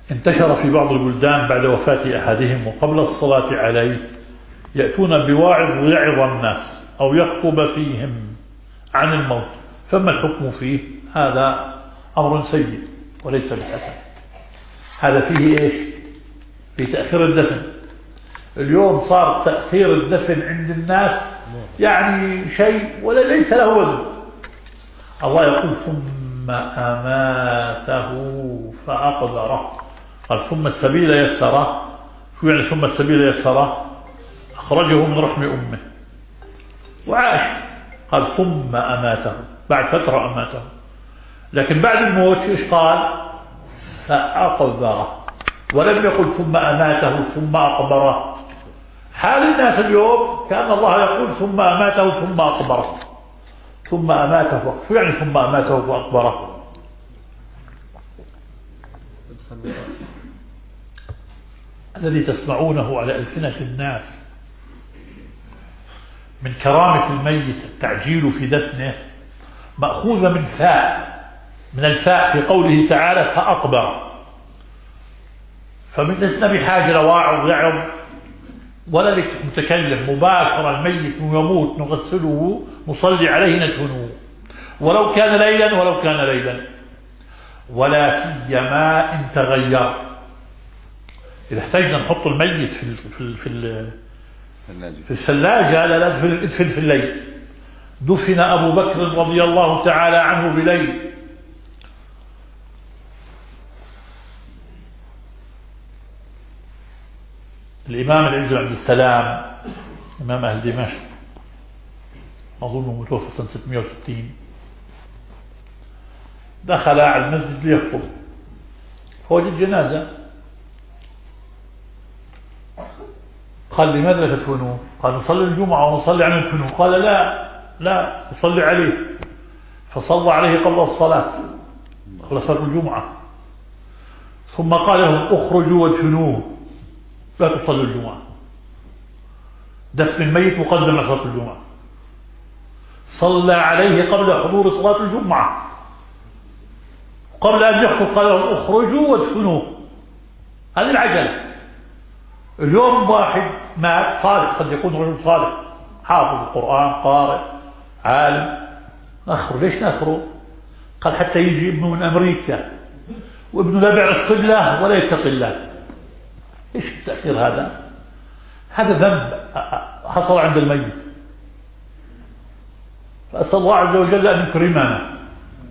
انتشر في بعض البلدان بعد وفاة أحدهم وقبل الصلاة عليه يأتون بواعظ يعظ الناس أو يخطب فيهم عن الموت، فما الحكم فيه؟ هذا أمر سيء وليس بحسن. هذا فيه إيش؟ في تأخير الدفن. اليوم صار تأخير الدفن عند الناس يعني شيء ولا ليس له وزن. الله يقول ثم أماته فأقبره، قال ثم السبيل يسره. شو يعني ثم السبيل يسره؟ أخرجه من رحم أمه وعاش، قال ثم أماته، بعد فترة أماته. لكن بعد الموت إيش قال؟ فأقبره، ولم يقل ثم أماته ثم أقبره. حال الناس اليوم كأن الله يقول ثم أماته ثم أقبره، ثم أماته. شو يعني ثم أماته فأقبره؟ الذي تسمعونه على ألسنة الناس من كرامة الميت التعجيل في دفنه مأخوذة من الفاء في قوله تعالى فأقبر. فلسنا بحاجة لواعظ يعظ ولا لك متكلم، مباشرة الميت يموت نغسله نصلي عليه ندفنه ولو كان ليلا ولا سيما إن تغير. إذا احتاجنا نحط الميت في الثلاجة لا ندفن في الليل. دفن أبو بكر رضي الله تعالى عنه بليل، الإمام العز عبد السلام إمام أهل دمشق أظنه متوفى سنة 660 دخل على المسجد ليخطب فوجد جنازة. قال لماذا تدفنوه؟ قال نصلي الجمعة ونصلي على ندفنوه. قال لا نصلي عليه. فصلى عليه قبل الصلاة قبل صلاة الجمعة، ثم قال لهم اخرجوا وادفنوه لا تصلوا الجمعة. دفن الميت مقدم على صلاة الجمعة. صلى عليه قبل حضور صلاة الجمعة، قبل أن يخطب قال لهم اخرجوا وادفنوه. هذه العجلة. اليوم واحد مات صالح، قد يكون رجل صالح حافظ القرآن قارئ عالم، نخره. ليش نخره؟ قال حتى يجي ابنه من أمريكا وابنه لا بيعرف قبله ولا يتقي الله. ايش التأخير هذا؟ هذا ذنب حصل عند الميت. فأسأل الله عز وجل أن يكرمنا.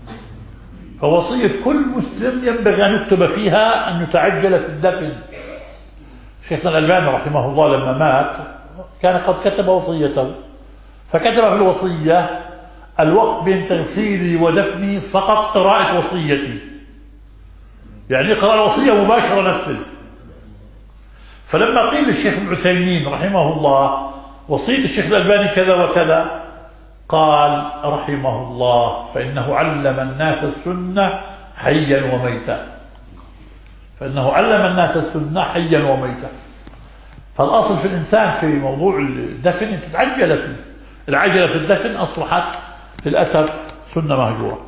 فوصية كل مسلم ينبغي أن يكتب فيها أن يتعجل في الدفن. شيخنا الألباني رحمه الله لما مات كان قد كتب وصيته، فكتب في الوصية الوقت بين تغسيلي ودفني فقط قراءة وصيتي، يعني اقرأ الوصية مباشرة نفذ. فلما قيل للشيخ ابن عثيمين رحمه الله وصية الشيخ الألباني كذا وكذا، قال رحمه الله فإنه علم الناس السنة حيا وميتا، فإنه علم الناس السنة حيا وميتا. فالأصل في الإنسان في موضوع الدفن أن تتعجل فيه. العجلة في الدفن أصبحت للأسف سنة مهجورة.